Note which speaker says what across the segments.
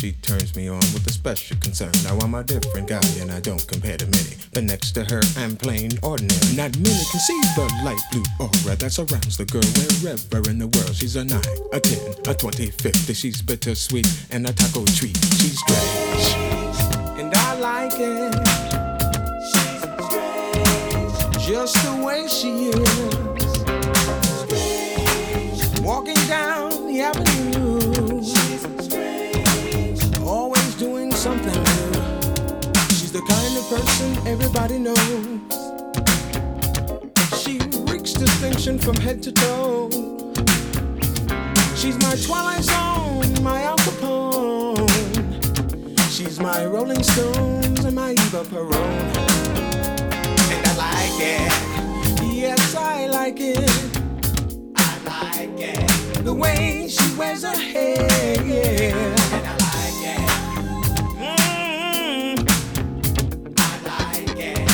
Speaker 1: She turns me on with a special concern. Now I'm a different guy and I don't compare to many. But next to her I'm plain ordinary. Not many can see the light blue aura that surrounds the girl wherever in the world. She's a 9, a 10, a 20, 50. She's bittersweet and a taco treat. She's strange and I like it. She's strange, just the way she is. Walking down the avenue, she's strange, always doing something new. She's the kind of person everybody knows. She reeks distinction from head to toe. She's my Twilight Zone, my Al Capone. She's my Rolling Stones and my Eva Peron. And I like it, yes I like it. The way she wears her hair, yeah. And I like it. I like it.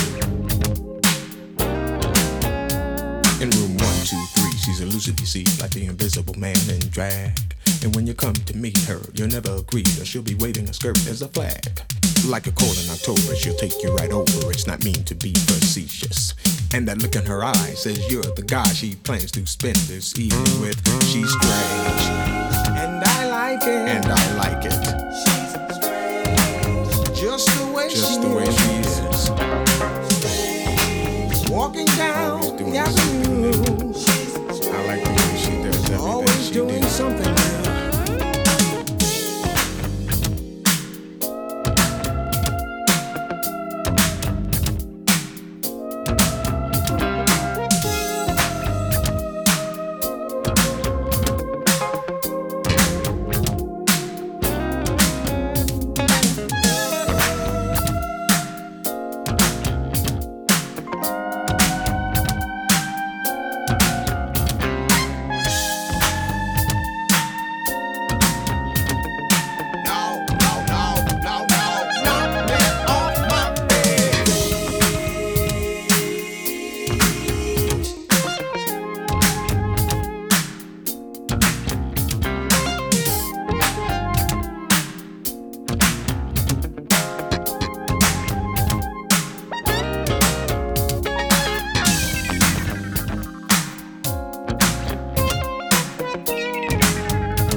Speaker 1: In room 123, she's elusive, you see, like the invisible man in drag. And when you come to meet her, you'll never agree that she'll be waving her skirt as a flag. Like a cold in October, she'll take you right over. It's not mean to be facetious. And that look in her eye says you're the guy she plans to spend this evening with. She's strange, and I like it. And I like it. She's strange, just the way she is. Strange. Walking down the avenue. I like the way she does everything. Always she doing did. Something new.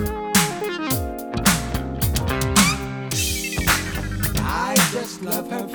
Speaker 1: Love her